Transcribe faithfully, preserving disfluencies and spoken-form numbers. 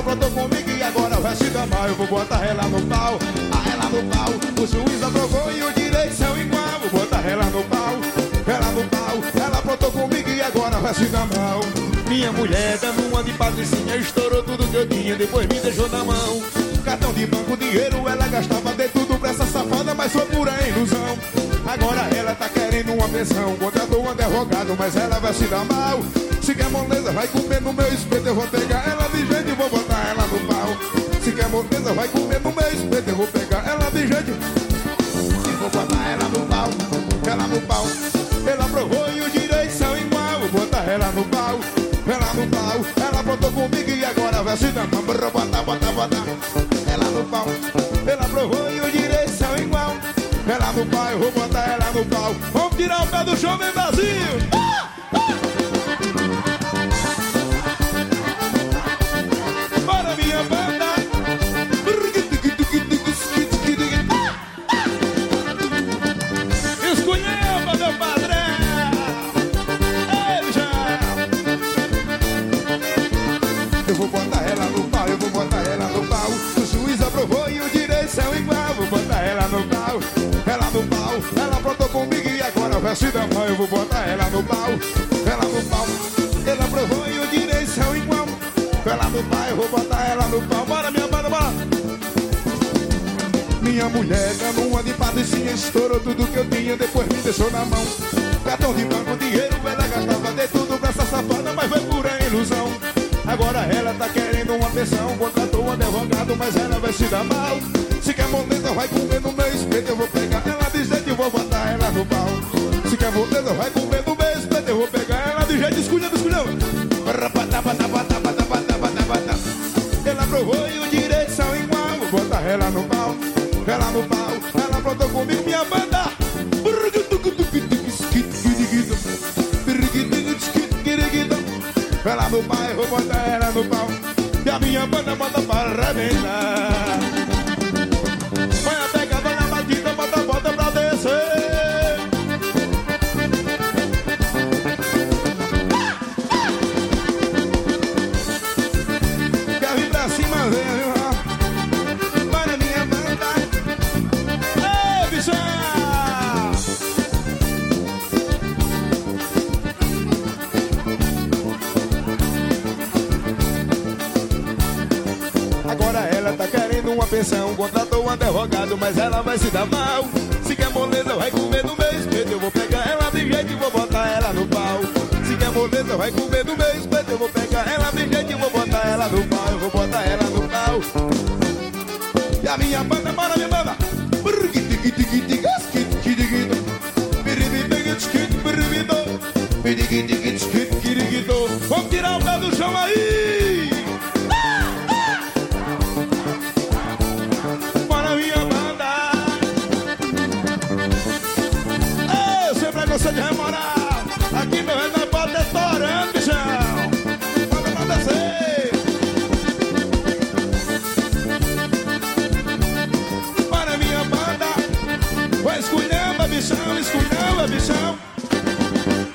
aprontou comigo e agora vai se dar mal. Eu vou botar ela no pau, a ela no pau. O juiz aprovou e o direito são igual. Vou botar ela no pau, ela no pau. Ela aprontou comigo e agora vai se dar mal. Minha mulher dando uma de patricinha, estourou tudo que eu tinha, depois me deixou na mão. Cartão de banco, dinheiro, ela gastava de tudo pra essa safada, mas foi pura ilusão. Agora ela tá querendo uma pensão, contratou um advogado, mas ela vai se dar mal. Se quer moleza, vai comer no meu espeto, eu vou pegar ela de jeito e vou botar ela no pau. Se quer moleza, vai comer no meu espeto, eu vou pegar ela de jeito e vou botar ela no pau, ela no pau. Ela provou e os direitos são igual, vou botar ela no pau, ela no pau. Ela botou comigo e agora vai se dar mal. Vou botar, botar, botar ela no pau. Ela provou e os direitos são igual. Ela no pau, eu vou botar ela no pau. Vamos tirar o pé do chão, vem Brasil! Ah! Ah! Bora minha banda! Escolhemos, meu padrão! Ei, já! Eu vou botar ela no pau, eu vou botar ela no pau. O juiz aprovou e os direitos são igual. Vou botar ela no pau, ela no pau. Ela aprontou comigo e agora vai se dar mal. Eu vou botar ela no pau, ela no pau. Ela aprovou e os direitos são igual. Ela no pau, eu vou botar ela no pau. Bora minha banda, bora! Minha mulher dando uma de patricinha, estourou tudo que eu tinha, depois me deixou na mão. Cartão de banco, dinheiro, ela gastava de tudo pra essa safada, mas foi pura ilusão. Agora ela tá querendo uma pensão, contratou um advogado, mas ela vai se dar mal. Se quer moleza, vai comer no meu espeto, eu vou pegar ela de jeito e vou botar ela no pau. Se quer moleza, vai comer no meu espeto, eu vou pegar ela de jeito, escolhendo, escolhendo. Ela provou e os direitos são igual, vou botar ela no pau, ela no pau. Ela aprontou comigo, minha banda. Ela no pau, eu vou botar ela no pau. E a minha banda bota para arrebentar. Vai a pega, vai a batida, bota a bota pra descer. Quer vir pra cima, vem, viu? Para minha banda. Ei, bichão! Agora ela tá querendo uma pensão, contratou um advogado, mas ela vai se dar mal. Se quer moleza, vai comer no meu espeto, eu vou pegar ela de jeito e vou botar ela no pau. Se quer moleza, vai comer no meu espeto, eu vou pegar ela de jeito e vou botar ela no pau. Eu vou botar ela no pau. E a minha banda, bora minha banda. Vamos tirar o pé do chão aí. Você de remorar, aqui meu rei não pode ter estourando, bichão. Pode acontecer. Para minha banda, vai esculhamba, bichão, esculhamba, bichão.